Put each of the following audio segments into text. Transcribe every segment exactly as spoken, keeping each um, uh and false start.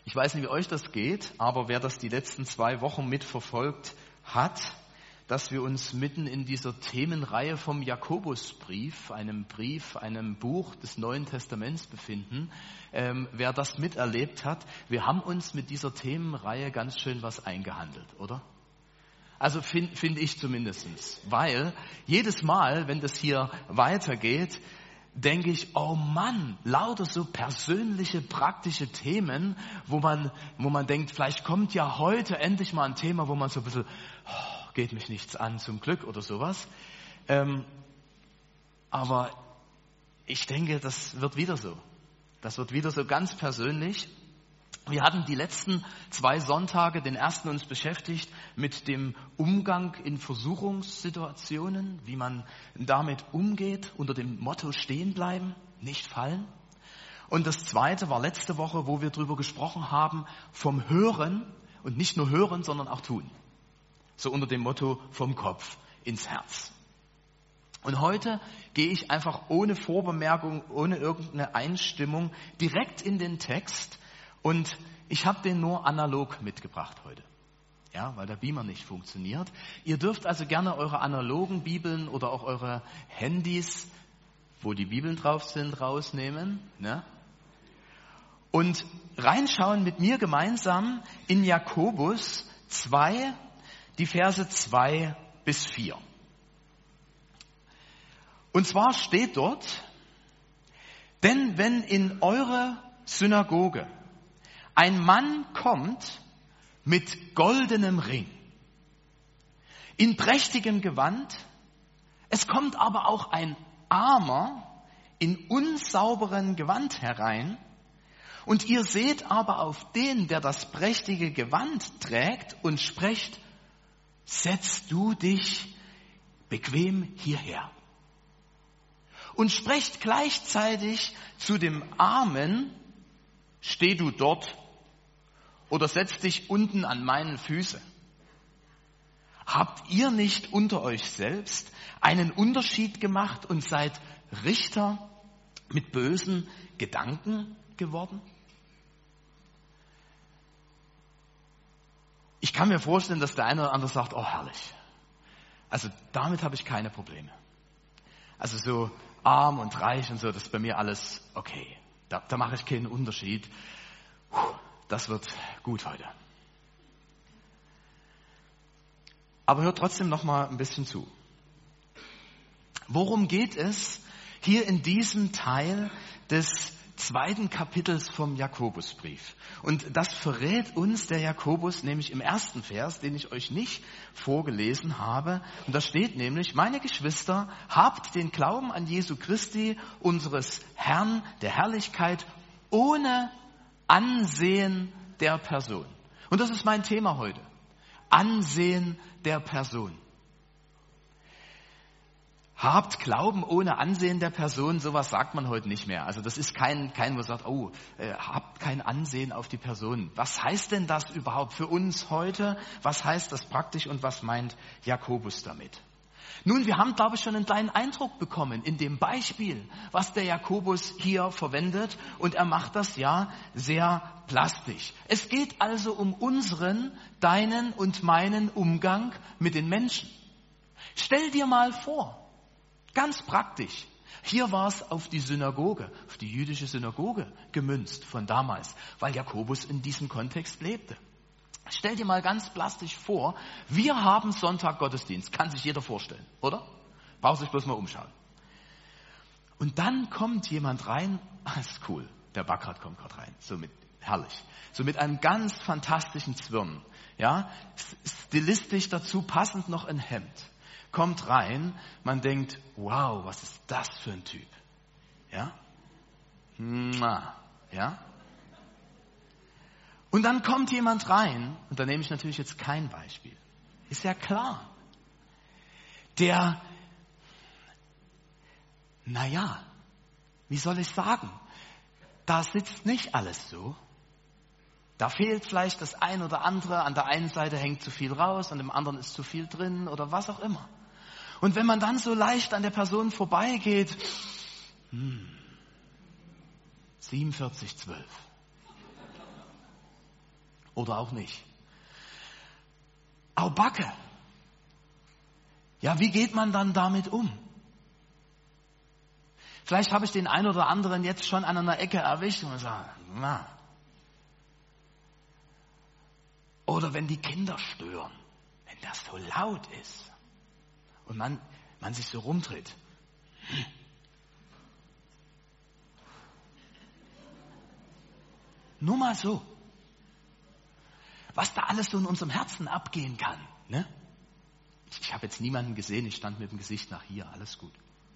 Ich weiß nicht, wie euch das geht, aber wer das die letzten zwei Wochen mitverfolgt hat, dass wir uns mitten in dieser Themenreihe vom Jakobusbrief, einem Brief, einem Buch des Neuen Testaments befinden. Ähm, wer das miterlebt hat, wir haben uns mit dieser Themenreihe ganz schön was eingehandelt, oder? Also finde find ich zumindestens, weil jedes Mal, wenn das hier weitergeht, denke ich, oh Mann, lauter so persönliche, praktische Themen, wo man, wo man denkt, vielleicht kommt ja heute endlich mal ein Thema, wo man so ein bisschen, oh, geht mich nichts an, zum Glück oder sowas. Ähm, aber ich denke, das wird wieder so. Das wird wieder so ganz persönlich. Wir hatten die letzten zwei Sonntage, den ersten uns beschäftigt mit dem Umgang in Versuchungssituationen, wie man damit umgeht, unter dem Motto stehen bleiben, nicht fallen. Und das zweite war letzte Woche, wo wir darüber gesprochen haben, vom Hören und nicht nur Hören, sondern auch Tun. So unter dem Motto vom Kopf ins Herz. Und heute gehe ich einfach ohne Vorbemerkung, ohne irgendeine Einstimmung direkt in den Text. Und ich habe den nur analog mitgebracht heute, ja, weil der Beamer nicht funktioniert. Ihr dürft also gerne eure analogen Bibeln oder auch eure Handys, wo die Bibeln drauf sind, rausnehmen, ne? Und reinschauen mit mir gemeinsam in Jakobus zwei, die Verse zwei bis vier. Und zwar steht dort, denn wenn in eure Synagoge ein Mann kommt mit goldenem Ring, in prächtigem Gewand, es kommt aber auch ein Armer in unsauberen Gewand herein, und ihr seht aber auf den, der das prächtige Gewand trägt, und sprecht, setz du dich bequem hierher. Und sprecht gleichzeitig zu dem Armen, steh du dort oder setz dich unten an meinen Füßen. Habt ihr nicht unter euch selbst einen Unterschied gemacht und seid Richter mit bösen Gedanken geworden? Ich kann mir vorstellen, dass der eine oder andere sagt, oh herrlich. Also damit habe ich keine Probleme. Also so arm und reich und so, das ist bei mir alles okay. Da, da mache ich keinen Unterschied. Puh, das wird gut heute. Aber hört trotzdem noch mal ein bisschen zu. Worum geht es hier in diesem Teil des zweiten Kapitels vom Jakobusbrief? Und das verrät uns der Jakobus nämlich im ersten Vers, den ich euch nicht vorgelesen habe. Und da steht nämlich, meine Geschwister, habt den Glauben an Jesu Christi, unseres Herrn, der Herrlichkeit, ohne Ansehen der Person. Und das ist mein Thema heute. Ansehen der Person. Habt Glauben ohne Ansehen der Person, sowas sagt man heute nicht mehr. Also das ist kein, kein, wo sagt, oh, äh, habt kein Ansehen auf die Person. Was heißt denn das überhaupt für uns heute? Was heißt das praktisch und was meint Jakobus damit? Nun, wir haben, glaube ich, schon einen kleinen Eindruck bekommen in dem Beispiel, was der Jakobus hier verwendet. Und er macht das ja sehr plastisch. Es geht also um unseren, deinen und meinen Umgang mit den Menschen. Stell dir mal vor, ganz praktisch, hier war es auf die Synagoge, auf die jüdische Synagoge gemünzt von damals, weil Jakobus in diesem Kontext lebte. Stell dir mal ganz plastisch vor, wir haben Sonntag Gottesdienst, kann sich jeder vorstellen, oder? Braucht sich bloß mal umschauen. Und dann kommt jemand rein, ah, ist cool, der Backrat kommt gerade rein, so mit, herrlich, so mit einem ganz fantastischen Zwirn, ja, stilistisch dazu passend noch ein Hemd. Kommt rein, man denkt, wow, was ist das für ein Typ? Ja? Ja? Und dann kommt jemand rein, und da nehme ich natürlich jetzt kein Beispiel. Ist ja klar. Der, naja, wie soll ich sagen? Da sitzt nicht alles so. Da fehlt vielleicht das ein oder andere, an der einen Seite hängt zu viel raus, an dem anderen ist zu viel drin oder was auch immer. Und wenn man dann so leicht an der Person vorbeigeht, hm, siebenundvierzig zwölf. oder auch nicht. Au Backe. Ja, wie geht man dann damit um? Vielleicht habe ich den einen oder anderen jetzt schon an einer Ecke erwischt und sage, na. Oder wenn die Kinder stören, wenn das so laut ist und man, man sich so rumdreht. Hm. Nur mal so. Was da alles so in unserem Herzen abgehen kann. Ne? Ich, ich habe jetzt niemanden gesehen, ich stand mit dem Gesicht nach hier, alles gut.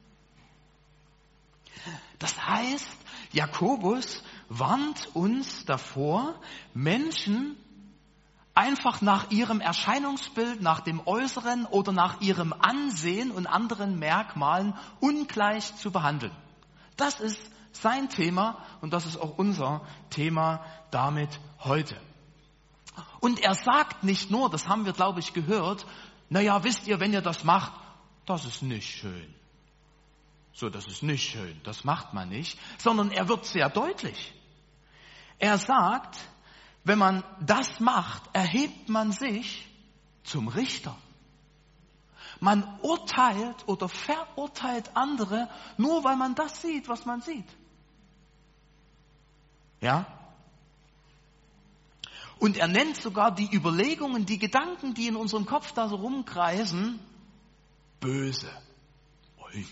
Das heißt, Jakobus warnt uns davor, Menschen einfach nach ihrem Erscheinungsbild, nach dem Äußeren oder nach ihrem Ansehen und anderen Merkmalen ungleich zu behandeln. Das ist sein Thema und das ist auch unser Thema damit heute. Und er sagt nicht nur, das haben wir, glaube ich, gehört, naja, wisst ihr, wenn ihr das macht, das ist nicht schön. So, das ist nicht schön, das macht man nicht, sondern er wird sehr deutlich. Er sagt, wenn man das macht, erhebt man sich zum Richter. Man urteilt oder verurteilt andere, nur weil man das sieht, was man sieht. Ja? Und er nennt sogar die Überlegungen, die Gedanken, die in unserem Kopf da so rumkreisen, böse. Ui.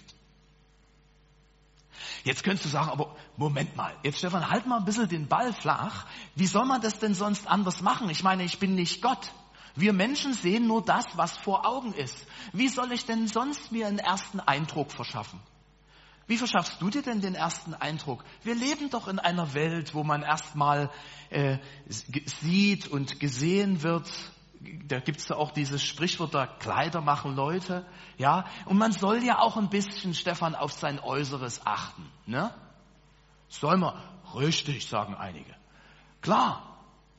Jetzt könntest du sagen, aber Moment mal, jetzt Stefan, halt mal ein bisschen den Ball flach. Wie soll man das denn sonst anders machen? Ich meine, ich bin nicht Gott. Wir Menschen sehen nur das, was vor Augen ist. Wie soll ich denn sonst mir einen ersten Eindruck verschaffen? Wie verschaffst du dir denn den ersten Eindruck? Wir leben doch in einer Welt, wo man erstmal äh, sieht und gesehen wird. Da gibt's ja auch dieses Sprichwort, da Kleider machen Leute. Ja, und man soll ja auch ein bisschen, Stefan, auf sein Äußeres achten. Ne? Soll man? Richtig, sagen einige. Klar.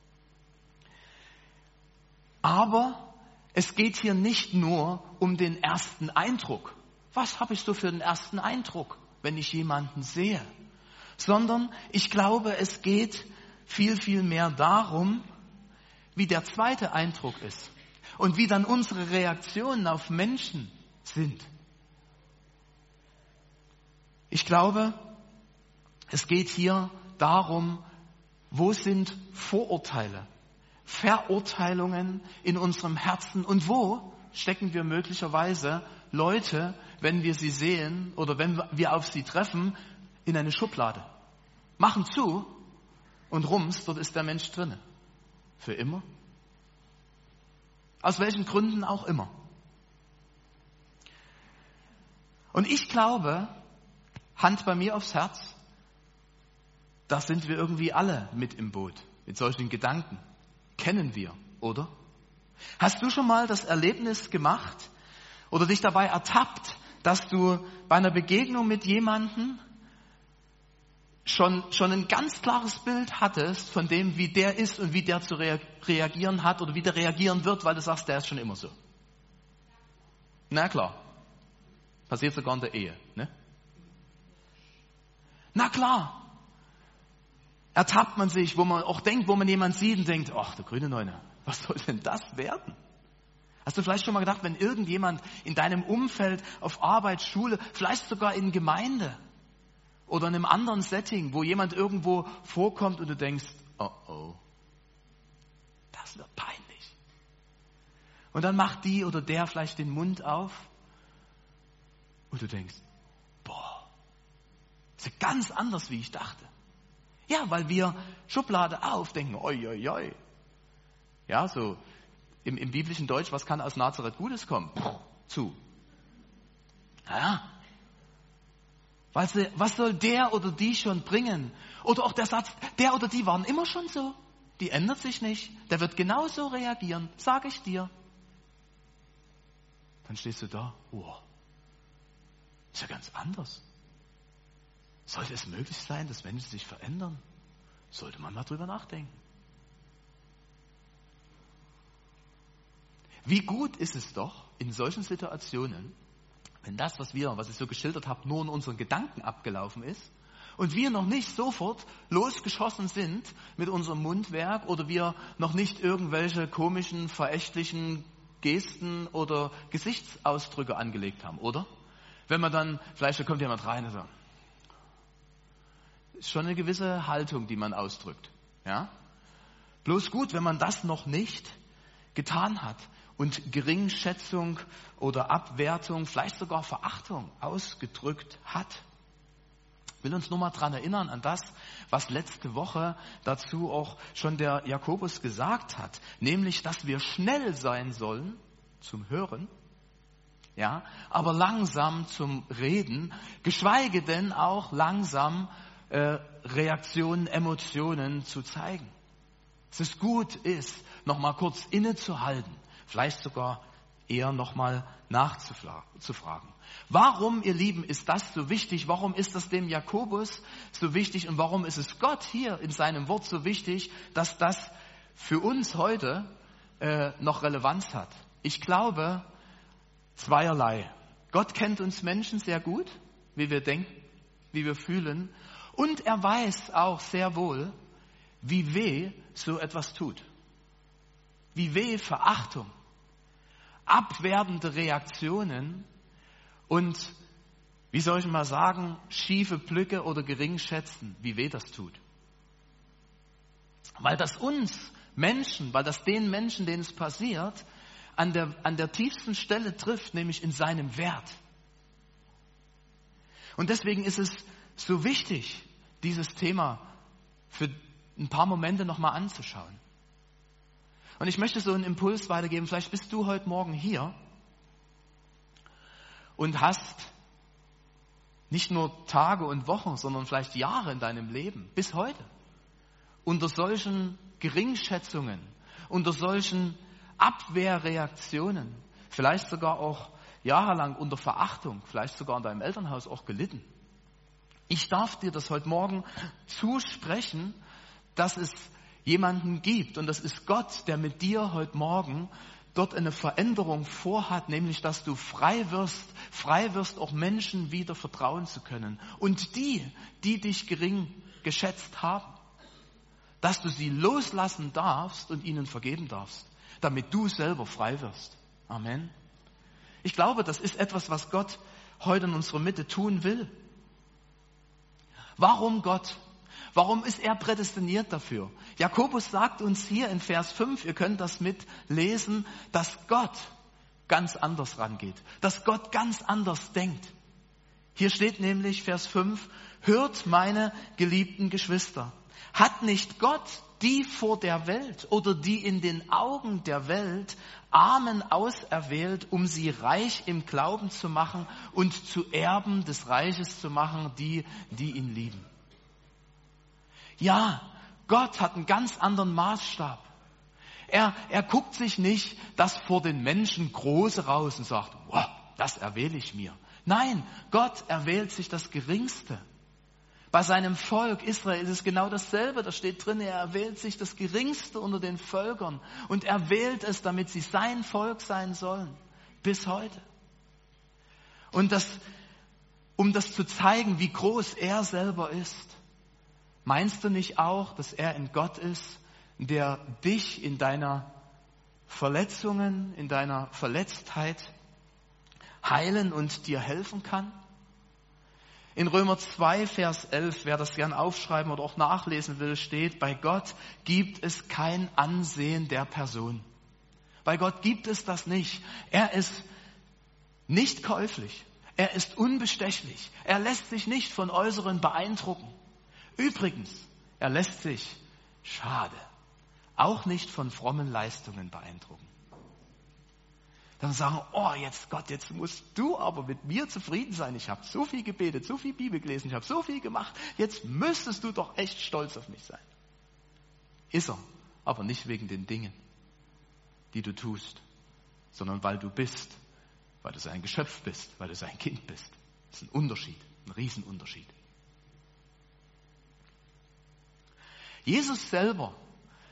Aber es geht hier nicht nur um den ersten Eindruck. Was habe ich so für einen ersten Eindruck, wenn ich jemanden sehe? Sondern ich glaube, es geht viel, viel mehr darum, wie der zweite Eindruck ist und wie dann unsere Reaktionen auf Menschen sind. Ich glaube, es geht hier darum, wo sind Vorurteile, Verurteilungen in unserem Herzen und wo stecken wir möglicherweise Leute, wenn wir sie sehen oder wenn wir auf sie treffen, in eine Schublade. Machen zu und rums, dort ist der Mensch drinne. Für immer. Aus welchen Gründen auch immer. Und ich glaube, Hand bei mir aufs Herz, da sind wir irgendwie alle mit im Boot. Mit solchen Gedanken. Kennen wir, oder? Hast du schon mal das Erlebnis gemacht oder dich dabei ertappt, dass du bei einer Begegnung mit jemandem schon, schon ein ganz klares Bild hattest von dem, wie der ist und wie der zu rea- reagieren hat oder wie der reagieren wird, weil du sagst, der ist schon immer so. Na klar. Passiert sogar in der Ehe, ne? Na klar. Ertappt man sich, wo man auch denkt, wo man jemanden sieht und denkt, ach, der grüne Neune, was soll denn das werden? Hast du vielleicht schon mal gedacht, wenn irgendjemand in deinem Umfeld, auf Arbeit, Schule, vielleicht sogar in Gemeinde oder in einem anderen Setting, wo jemand irgendwo vorkommt und du denkst, oh oh, das wird peinlich. Und dann macht die oder der vielleicht den Mund auf und du denkst, boah, das ist ganz anders, wie ich dachte. Ja, weil wir Schublade auf denken, oi, oi, oi. Ja, so im, im biblischen Deutsch, was kann aus Nazareth Gutes kommen? Puh, zu. Ja. Was, was soll der oder die schon bringen? Oder auch der Satz, der oder die waren immer schon so. Die ändert sich nicht. Der wird genauso reagieren, sage ich dir. Dann stehst du da, oh, ist ja ganz anders. Sollte es möglich sein, dass Menschen sich verändern? Sollte man mal drüber nachdenken. Wie gut ist es doch in solchen Situationen, wenn das, was wir, was ich so geschildert habe, nur in unseren Gedanken abgelaufen ist und wir noch nicht sofort losgeschossen sind mit unserem Mundwerk oder wir noch nicht irgendwelche komischen, verächtlichen Gesten oder Gesichtsausdrücke angelegt haben, oder? Wenn man dann, vielleicht da kommt jemand rein und so, ist schon eine gewisse Haltung, die man ausdrückt. Ja? Bloß gut, wenn man das noch nicht getan hat und Geringschätzung oder Abwertung, vielleicht sogar Verachtung ausgedrückt hat. Ich will uns nur mal daran erinnern, an das, was letzte Woche dazu auch schon der Jakobus gesagt hat, nämlich, dass wir schnell sein sollen zum Hören, ja, aber langsam zum Reden, geschweige denn auch langsam äh, Reaktionen, Emotionen zu zeigen. Dass es gut ist, nochmal kurz innezuhalten, vielleicht sogar eher nochmal nachzufragen. Warum, ihr Lieben, ist das so wichtig? Warum ist das dem Jakobus so wichtig? Und warum ist es Gott hier in seinem Wort so wichtig, dass das für uns heute äh, noch Relevanz hat? Ich glaube, zweierlei. Gott kennt uns Menschen sehr gut, wie wir denken, wie wir fühlen. Und er weiß auch sehr wohl, wie weh so etwas tut. Wie weh Verachtung, abwertende Reaktionen und, wie soll ich mal sagen, schiefe Blicke oder Geringschätzen, wie weh das tut. Weil das uns Menschen, weil das den Menschen, denen es passiert, an der, an der tiefsten Stelle trifft, nämlich in seinem Wert. Und deswegen ist es so wichtig, dieses Thema für ein paar Momente nochmal anzuschauen. Und ich möchte so einen Impuls weitergeben. Vielleicht bist du heute Morgen hier und hast nicht nur Tage und Wochen, sondern vielleicht Jahre in deinem Leben, bis heute, unter solchen Geringschätzungen, unter solchen Abwehrreaktionen, vielleicht sogar auch jahrelang unter Verachtung, vielleicht sogar in deinem Elternhaus auch gelitten. Ich darf dir das heute Morgen zusprechen, dass es jemanden gibt, und das ist Gott, der mit dir heute Morgen dort eine Veränderung vorhat, nämlich, dass du frei wirst, frei wirst, auch Menschen wieder vertrauen zu können. Und die, die dich gering geschätzt haben, dass du sie loslassen darfst und ihnen vergeben darfst, damit du selber frei wirst. Amen. Ich glaube, das ist etwas, was Gott heute in unserer Mitte tun will. Warum Gott? Warum ist er prädestiniert dafür? Jakobus sagt uns hier in Vers fünf, ihr könnt das mitlesen, dass Gott ganz anders rangeht, dass Gott ganz anders denkt. Hier steht nämlich Vers fünf, hört meine geliebten Geschwister, hat nicht Gott die vor der Welt oder die in den Augen der Welt Armen auserwählt, um sie reich im Glauben zu machen und zu Erben des Reiches zu machen, die, die ihn lieben? Ja, Gott hat einen ganz anderen Maßstab. Er, er guckt sich nicht das vor den Menschen Große raus und sagt, wow, das erwähle ich mir. Nein, Gott erwählt sich das Geringste. Bei seinem Volk Israel ist es genau dasselbe. Da steht drin, er erwählt sich das Geringste unter den Völkern und er wählt es, damit sie sein Volk sein sollen, bis heute. Und das, um das zu zeigen, wie groß er selber ist, meinst du nicht auch, dass er ein Gott ist, der dich in deiner Verletzungen, in deiner Verletztheit heilen und dir helfen kann? In Römer zwei, Vers elf, wer das gern aufschreiben oder auch nachlesen will, steht, bei Gott gibt es kein Ansehen der Person. Bei Gott gibt es das nicht. Er ist nicht käuflich. Er ist unbestechlich. Er lässt sich nicht von Äußeren beeindrucken. Übrigens, er lässt sich, schade, auch nicht von frommen Leistungen beeindrucken. Dann sagen, oh jetzt Gott, jetzt musst du aber mit mir zufrieden sein. Ich habe so viel gebetet, so viel Bibel gelesen, ich habe so viel gemacht. Jetzt müsstest du doch echt stolz auf mich sein. Ist er, aber nicht wegen den Dingen, die du tust, sondern weil du bist, weil du sein Geschöpf bist, weil du sein Kind bist. Das ist ein Unterschied, ein Riesenunterschied. Jesus selber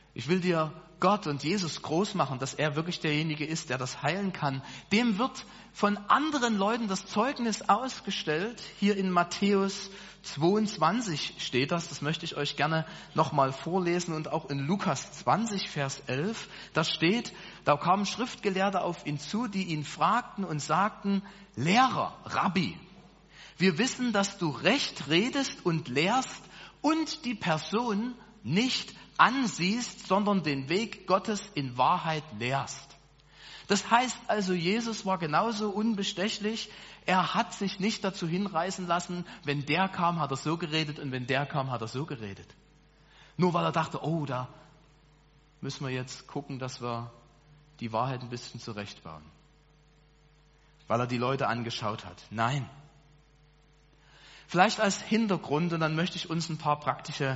Ich will dir Gott und Jesus groß machen, dass er wirklich derjenige ist, der das heilen kann. Dem wird von anderen Leuten das Zeugnis ausgestellt. Hier in Matthäus zweiundzwanzig steht das. Das möchte ich euch gerne nochmal vorlesen. Und auch in Lukas zwanzig, Vers elf. Da steht, da kamen Schriftgelehrte auf ihn zu, die ihn fragten und sagten, Lehrer, Rabbi, wir wissen, dass du recht redest und lehrst und die Person nicht ansiehst, sondern den Weg Gottes in Wahrheit lehrst. Das heißt also, Jesus war genauso unbestechlich. Er hat sich nicht dazu hinreißen lassen, wenn der kam, hat er so geredet und wenn der kam, hat er so geredet. Nur weil er dachte, oh, da müssen wir jetzt gucken, dass wir die Wahrheit ein bisschen zurechtbauen. Weil er die Leute angeschaut hat. Nein. Vielleicht als Hintergrund, und dann möchte ich uns ein paar praktische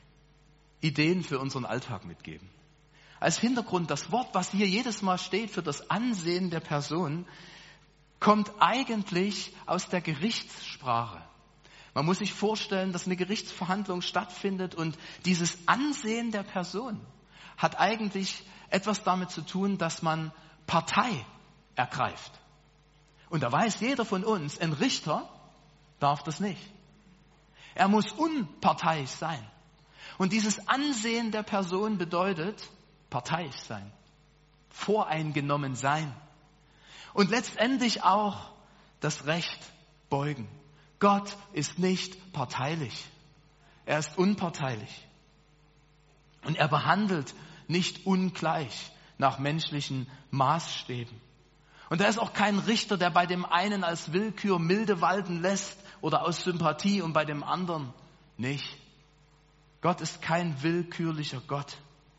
Ideen für unseren Alltag mitgeben. Als Hintergrund, das Wort, was hier jedes Mal steht für das Ansehen der Person, kommt eigentlich aus der Gerichtssprache. Man muss sich vorstellen, dass eine Gerichtsverhandlung stattfindet und dieses Ansehen der Person hat eigentlich etwas damit zu tun, dass man Partei ergreift. Und da weiß jeder von uns, ein Richter darf das nicht. Er muss unparteiisch sein. Und dieses Ansehen der Person bedeutet parteiisch sein, voreingenommen sein und letztendlich auch das Recht beugen. Gott ist nicht parteilich, er ist unparteilich und er behandelt nicht ungleich nach menschlichen Maßstäben. Und er ist auch kein Richter, der bei dem einen als Willkür milde walten lässt oder aus Sympathie und bei dem anderen nicht. Gott ist kein willkürlicher Gott.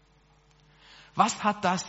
Was hat das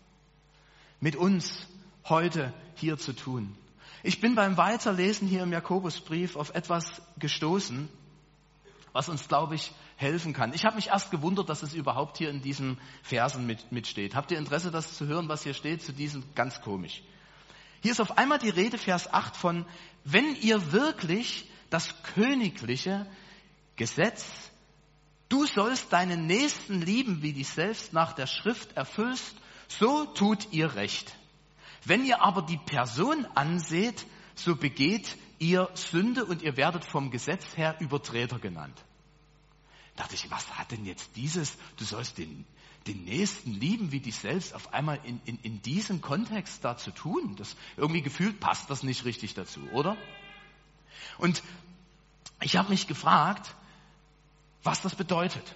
mit uns heute hier zu tun? Ich bin beim Weiterlesen hier im Jakobusbrief auf etwas gestoßen, was uns, glaube ich, helfen kann. Ich habe mich erst gewundert, dass es überhaupt hier in diesen Versen mit, mitsteht. Habt ihr Interesse, das zu hören, was hier steht, zu diesem? Ganz komisch. Hier ist auf einmal die Rede, Vers acht, von, wenn ihr wirklich das königliche Gesetz, du sollst deinen Nächsten lieben, wie dich selbst nach der Schrift erfüllst, so tut ihr recht. Wenn ihr aber die Person anseht, so begeht ihr Sünde und ihr werdet vom Gesetz her Übertreter genannt. Da dachte ich, was hat denn jetzt dieses, du sollst den, den Nächsten lieben, wie dich selbst, auf einmal in, in, in diesem Kontext da zu tun? Das irgendwie gefühlt passt das nicht richtig dazu, oder? Und ich habe mich gefragt, was das bedeutet.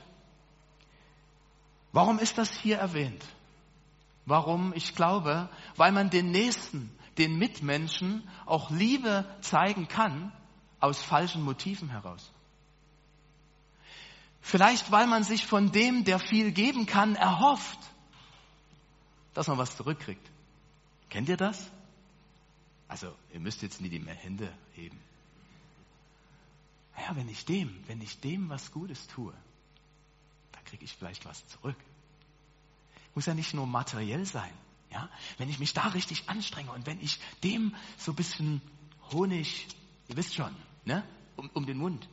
Warum ist das hier erwähnt? Warum? Ich glaube, weil man den Nächsten, den Mitmenschen auch Liebe zeigen kann aus falschen Motiven heraus. Vielleicht, weil man sich von dem, der viel geben kann, erhofft, dass man was zurückkriegt. Kennt ihr das? Also, ihr müsst jetzt nie die Hände heben. Ja, wenn ich dem, wenn ich dem was Gutes tue, dann kriege ich vielleicht was zurück. Muss ja nicht nur materiell sein. Ja? Wenn ich mich da richtig anstrenge und wenn ich dem so ein bisschen Honig, ihr wisst schon, ne? um, um den Mund,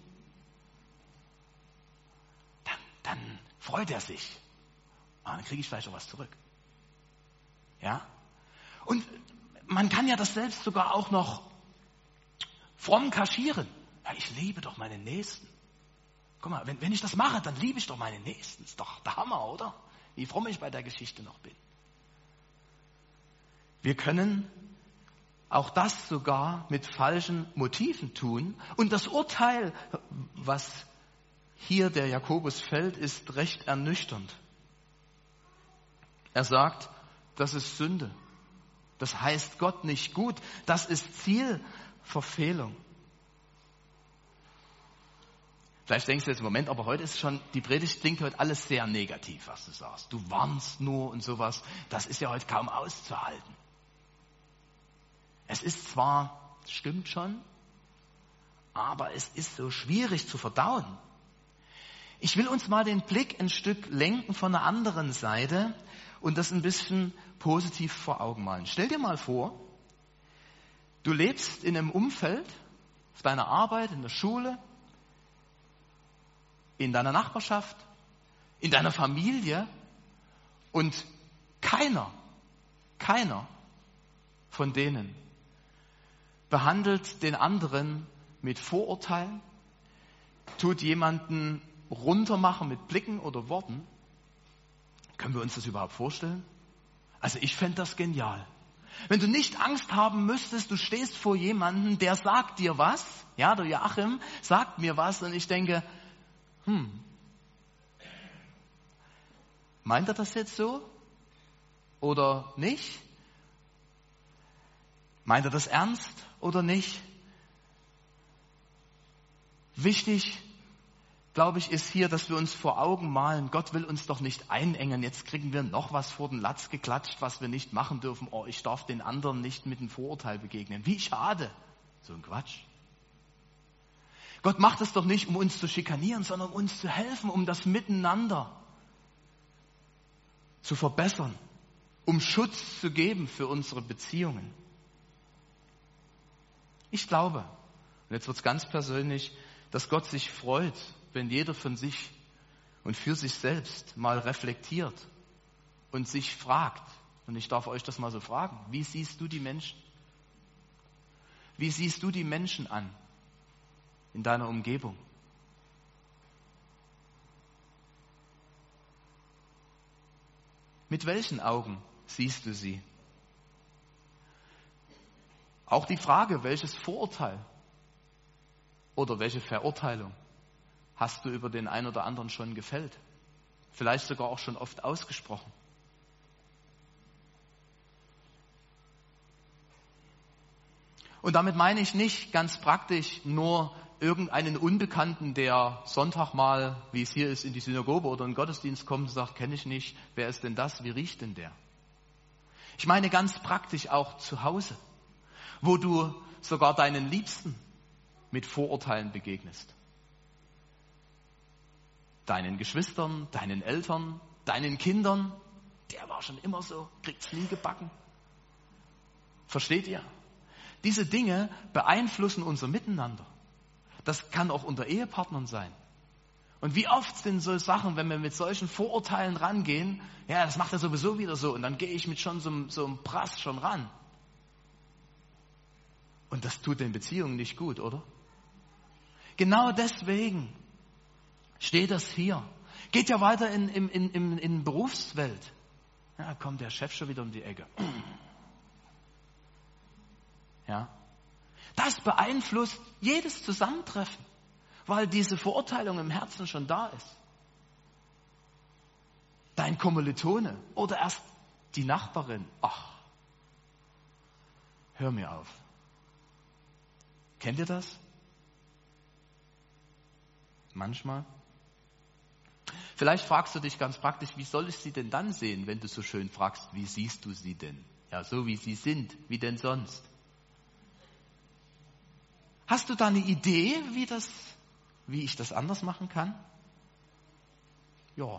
dann, dann freut er sich. Und dann kriege ich vielleicht auch was zurück. Ja? Und man kann ja das selbst sogar auch noch fromm kaschieren. Ja, ich liebe doch meine Nächsten. Guck mal, wenn, wenn ich das mache, dann liebe ich doch meine Nächsten. Ist doch der Hammer, oder? Wie fromm ich bei der Geschichte noch bin. Wir können auch das sogar mit falschen Motiven tun. Und das Urteil, was hier der Jakobus fällt, ist recht ernüchternd. Er sagt, das ist Sünde. Das heißt Gott nicht gut. Das ist Zielverfehlung. Vielleicht denkst du jetzt, Moment, aber heute ist schon, die Predigt klingt heute alles sehr negativ, was du sagst. Du warnst nur und sowas. Das ist ja heute kaum auszuhalten. Es ist zwar, stimmt schon, aber es ist so schwierig zu verdauen. Ich will uns mal den Blick ein Stück lenken von einer anderen Seite und das ein bisschen positiv vor Augen malen. Stell dir mal vor, du lebst in einem Umfeld, auf deiner Arbeit, in der Schule, in deiner Nachbarschaft, in deiner Familie, Und keiner, keiner von denen behandelt den anderen mit Vorurteilen, tut jemanden runtermachen mit Blicken oder Worten. Können wir uns das überhaupt vorstellen? Also ich fände das genial. Wenn du nicht Angst haben müsstest, du stehst vor jemandem, der sagt dir was, ja, der Joachim sagt mir was und ich denke, hm, meint er das jetzt so oder nicht? Meint er das ernst oder nicht? Wichtig, glaube ich, ist hier, dass wir uns vor Augen malen, Gott will uns doch nicht einengen. Jetzt kriegen wir noch was vor den Latz geklatscht, was wir nicht machen dürfen. Oh, ich darf den anderen nicht mit einem Vorurteil begegnen. Wie schade. So ein Quatsch. Gott macht es doch nicht, um uns zu schikanieren, sondern um uns zu helfen, um das Miteinander zu verbessern, um Schutz zu geben für unsere Beziehungen. Ich glaube, und jetzt wird es ganz persönlich, dass Gott sich freut, wenn jeder von sich und für sich selbst mal reflektiert und sich fragt, und ich darf euch das mal so fragen, wie siehst du die Menschen? Wie siehst du die Menschen an in deiner Umgebung? Mit welchen Augen siehst du sie? Auch die Frage, welches Vorurteil oder welche Verurteilung hast du über den einen oder anderen schon gefällt? Vielleicht sogar auch schon oft ausgesprochen. Und damit meine ich nicht ganz praktisch nur irgendeinen Unbekannten, der Sonntag mal, wie es hier ist, in die Synagoge oder in den Gottesdienst kommt und sagt, kenne ich nicht, wer ist denn das, wie riecht denn der? Ich meine ganz praktisch auch zu Hause, wo du sogar deinen Liebsten mit Vorurteilen begegnest. Deinen Geschwistern, deinen Eltern, deinen Kindern, der war schon immer so, kriegt's nie gebacken. Versteht ihr? Diese Dinge beeinflussen unser Miteinander. Das kann auch unter Ehepartnern sein. Und wie oft sind so Sachen, wenn wir mit solchen Vorurteilen rangehen, ja, das macht er sowieso wieder so und dann gehe ich mit schon so, so einem Prass schon ran. Und das tut den Beziehungen nicht gut, oder? Genau deswegen steht das hier. Geht ja weiter in, in, in, in, in Berufswelt. Ja, kommt der Chef schon wieder um die Ecke. Ja. Das beeinflusst jedes Zusammentreffen, weil diese Verurteilung im Herzen schon da ist. Dein Kommilitone oder erst die Nachbarin. Ach, hör mir auf. Kennt ihr das? Manchmal. Vielleicht fragst du dich ganz praktisch, wie soll ich sie denn dann sehen, wenn du so schön fragst, wie siehst du sie denn? Ja, so wie sie sind, wie denn sonst? Hast du da eine Idee, wie das, wie ich das anders machen kann? Ja.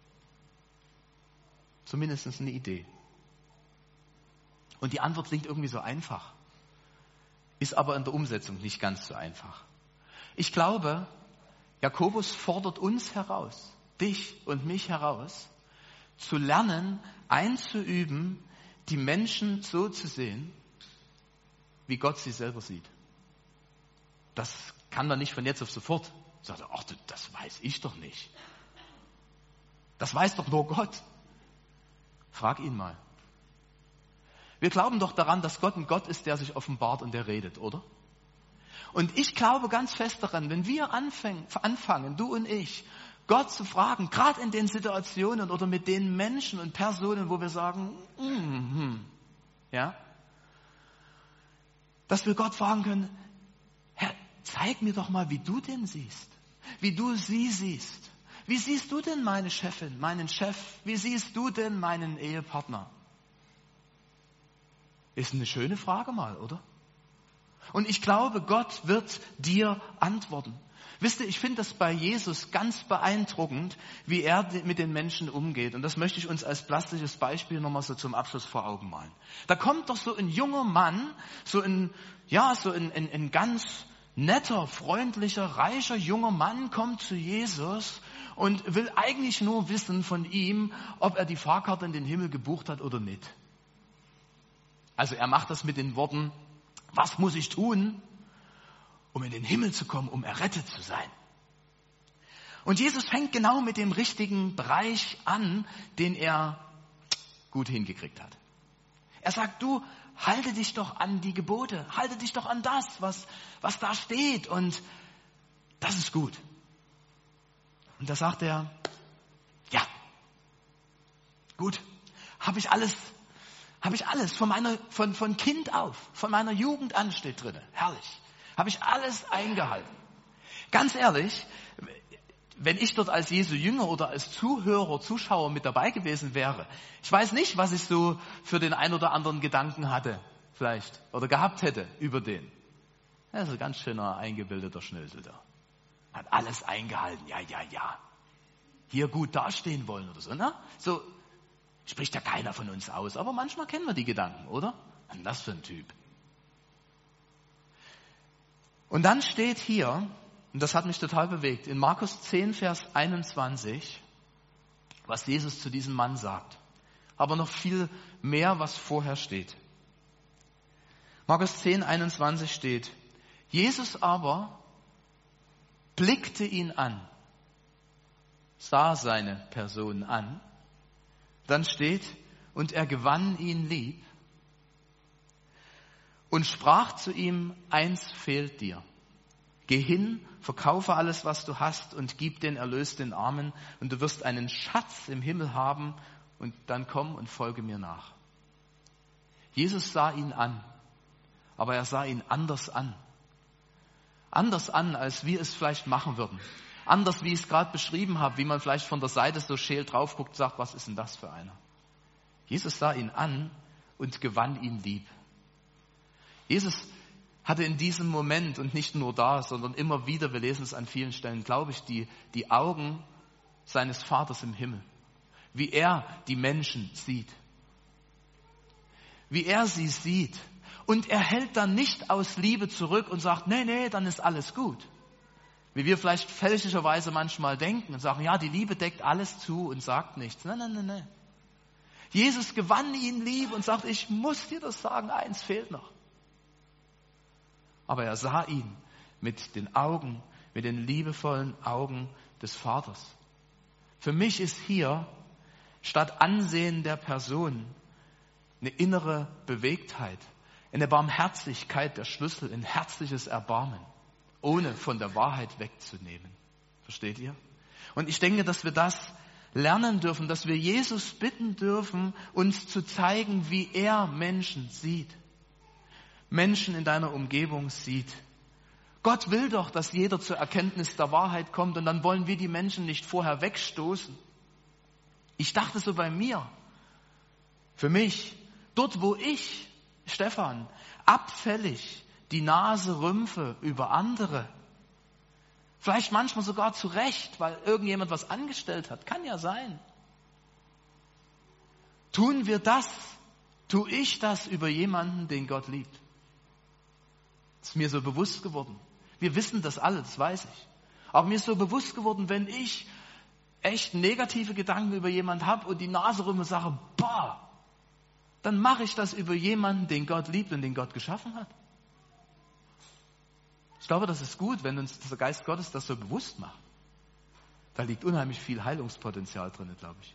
Zumindest eine Idee. Und die Antwort klingt irgendwie so einfach, ist aber in der Umsetzung nicht ganz so einfach. Ich glaube, Jakobus fordert uns heraus, dich und mich heraus, zu lernen, einzuüben, die Menschen so zu sehen, wie Gott sie selber sieht. Das kann man nicht von jetzt auf sofort. Sagt er, ach, das weiß ich doch nicht. Das weiß doch nur Gott. Frag ihn mal. Wir glauben doch daran, dass Gott ein Gott ist, der sich offenbart und der redet, oder? Und ich glaube ganz fest daran, wenn wir anfangen, anfangen, du und ich, Gott zu fragen, gerade in den Situationen oder mit den Menschen und Personen, wo wir sagen, mm-hmm, ja, dass wir Gott fragen können, Herr, zeig mir doch mal, wie du den siehst, wie du sie siehst. Wie siehst du denn meine Chefin, meinen Chef? Wie siehst du denn meinen Ehepartner? Ist eine schöne Frage mal, oder? Und ich glaube, Gott wird dir antworten. Wisst ihr, ich finde das bei Jesus ganz beeindruckend, wie er mit den Menschen umgeht. Und das möchte ich uns als plastisches Beispiel nochmal so zum Abschluss vor Augen malen. Da kommt doch so ein junger Mann, so ein, ja, so ein, ein, ein ganz netter, freundlicher, reicher junger Mann kommt zu Jesus und will eigentlich nur wissen von ihm, ob er die Fahrkarte in den Himmel gebucht hat oder nicht. Also er macht das mit den Worten, was muss ich tun, um in den Himmel zu kommen, um errettet zu sein? Und Jesus fängt genau mit dem richtigen Bereich an, den er gut hingekriegt hat. Er sagt, du, halte dich doch an die Gebote, halte dich doch an das, was, was da steht, und das ist gut. Und da sagt er, ja, gut, habe ich alles, habe ich alles von meiner, von, von Kind auf, von meiner Jugend an steht drin, herrlich, habe ich alles eingehalten. Ganz ehrlich, wenn ich dort als Jesu Jünger oder als Zuhörer, Zuschauer mit dabei gewesen wäre, ich weiß nicht, was ich so für den ein oder anderen Gedanken hatte, vielleicht, oder gehabt hätte über den. Er ist ein ganz schöner, eingebildeter Schnösel da. Hat alles eingehalten, ja, ja, ja. Hier gut dastehen wollen oder so, ne? So spricht ja keiner von uns aus, aber manchmal kennen wir die Gedanken, oder? Was ist denn das für ein Typ? Und dann steht hier, und das hat mich total bewegt, in Markus zehn, Vers einundzwanzig, was Jesus zu diesem Mann sagt. Aber noch viel mehr, was vorher steht. Markus zehn, einundzwanzig steht, Jesus aber blickte ihn an, sah seine Person an, dann steht, und er gewann ihn lieb und sprach zu ihm, eins fehlt dir. Geh hin, verkaufe alles, was du hast, und gib den Erlös den Armen, und du wirst einen Schatz im Himmel haben, und dann komm und folge mir nach. Jesus sah ihn an, aber er sah ihn anders an. Anders an, als wir es vielleicht machen würden. Anders, wie ich es gerade beschrieben habe, wie man vielleicht von der Seite so scheel drauf guckt und sagt, was ist denn das für einer? Jesus sah ihn an und gewann ihn lieb. Jesus hatte in diesem Moment, und nicht nur da, sondern immer wieder, wir lesen es an vielen Stellen, glaube ich, die, die Augen seines Vaters im Himmel. Wie er die Menschen sieht. Wie er sie sieht. Und er hält dann nicht aus Liebe zurück und sagt, nee, nee, dann ist alles gut. Wie wir vielleicht fälschlicherweise manchmal denken und sagen, ja, die Liebe deckt alles zu und sagt nichts. Nein, nein, nein, nein. Jesus gewann ihn lieb und sagt, ich muss dir das sagen, eins fehlt noch. Aber er sah ihn mit den Augen, mit den liebevollen Augen des Vaters. Für mich ist hier statt Ansehen der Person eine innere Bewegtheit, eine Barmherzigkeit der Schlüssel, ein herzliches Erbarmen, ohne von der Wahrheit wegzunehmen. Versteht ihr? Und ich denke, dass wir das lernen dürfen, dass wir Jesus bitten dürfen, uns zu zeigen, wie er Menschen sieht. Menschen in deiner Umgebung sieht. Gott will doch, dass jeder zur Erkenntnis der Wahrheit kommt, und dann wollen wir die Menschen nicht vorher wegstoßen. Ich dachte so bei mir, für mich, dort wo ich, Stefan, abfällig die Nase rümpfe über andere, vielleicht manchmal sogar zu Recht, weil irgendjemand was angestellt hat, kann ja sein. Tun wir das, tue ich das über jemanden, den Gott liebt? Das ist mir so bewusst geworden. Wir wissen das alle, das weiß ich. Aber mir ist so bewusst geworden, wenn ich echt negative Gedanken über jemanden habe und die Nase rümpfe und sage, boah, dann mache ich das über jemanden, den Gott liebt und den Gott geschaffen hat. Ich glaube, das ist gut, wenn uns der Geist Gottes das so bewusst macht. Da liegt unheimlich viel Heilungspotenzial drin, glaube ich.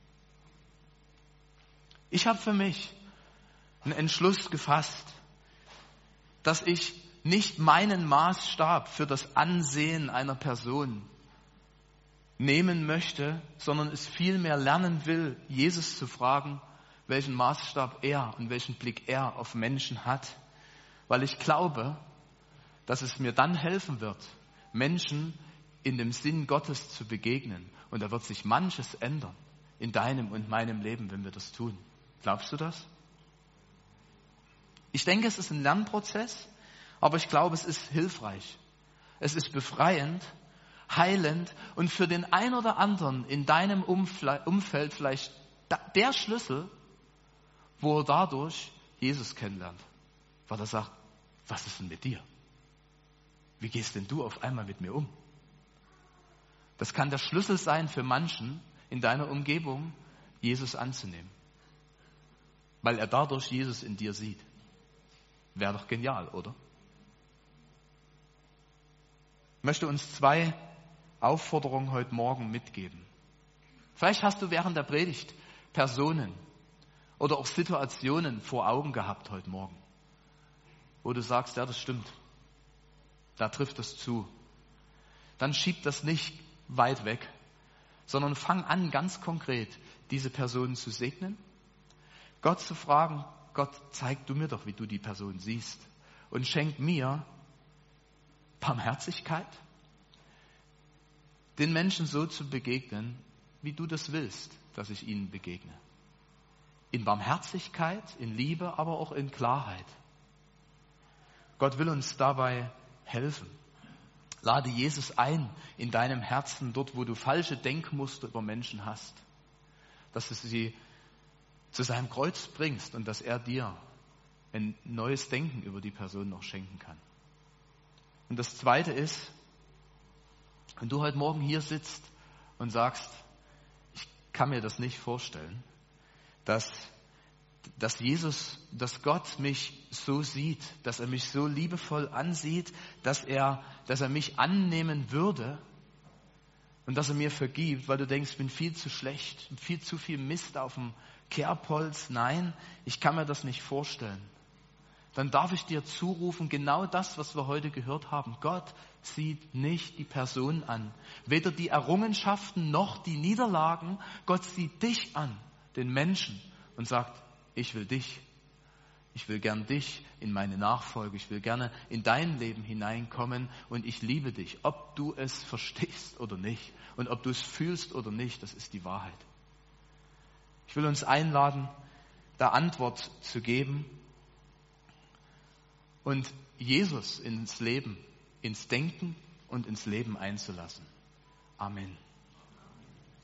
Ich habe für mich einen Entschluss gefasst, dass ich nicht meinen Maßstab für das Ansehen einer Person nehmen möchte, sondern es vielmehr lernen will, Jesus zu fragen, welchen Maßstab er und welchen Blick er auf Menschen hat. Weil ich glaube, dass es mir dann helfen wird, Menschen in dem Sinn Gottes zu begegnen. Und da wird sich manches ändern in deinem und meinem Leben, wenn wir das tun. Glaubst du das? Ich denke, es ist ein Lernprozess, aber ich glaube, es ist hilfreich. Es ist befreiend, heilend und für den einen oder anderen in deinem Umfeld vielleicht der Schlüssel, wo er dadurch Jesus kennenlernt. Weil er sagt, was ist denn mit dir? Wie gehst denn du auf einmal mit mir um? Das kann der Schlüssel sein für manchen in deiner Umgebung, Jesus anzunehmen. Weil er dadurch Jesus in dir sieht. Wäre doch genial, oder? Ich möchte uns zwei Aufforderungen heute Morgen mitgeben. Vielleicht hast du während der Predigt Personen oder auch Situationen vor Augen gehabt heute Morgen, wo du sagst, ja, das stimmt. Da trifft es zu. Dann schieb das nicht weit weg, sondern fang an, ganz konkret diese Personen zu segnen, Gott zu fragen, Gott, zeig du mir doch, wie du die Person siehst und schenk mir Barmherzigkeit, den Menschen so zu begegnen, wie du das willst, dass ich ihnen begegne. In Barmherzigkeit, in Liebe, aber auch in Klarheit. Gott will uns dabei helfen. Lade Jesus ein in deinem Herzen, dort wo du falsche Denkmuster über Menschen hast, dass du sie zu seinem Kreuz bringst und dass er dir ein neues Denken über die Person noch schenken kann. Und das Zweite ist, wenn du heute Morgen hier sitzt und sagst, ich kann mir das nicht vorstellen, dass, dass Jesus, dass Gott mich so sieht, dass er mich so liebevoll ansieht, dass er, dass er mich annehmen würde und dass er mir vergibt, weil du denkst, ich bin viel zu schlecht, viel zu viel Mist auf dem Kerbholz. Nein, ich kann mir das nicht vorstellen. Dann darf ich dir zurufen, genau das, was wir heute gehört haben. Gott sieht nicht die Person an. Weder die Errungenschaften noch die Niederlagen. Gott sieht dich an, den Menschen, und sagt, ich will dich. Ich will gern dich in meine Nachfolge. Ich will gerne in dein Leben hineinkommen und ich liebe dich. Ob du es verstehst oder nicht und ob du es fühlst oder nicht, das ist die Wahrheit. Ich will uns einladen, da Antwort zu geben und Jesus ins Leben, ins Denken und ins Leben einzulassen. Amen.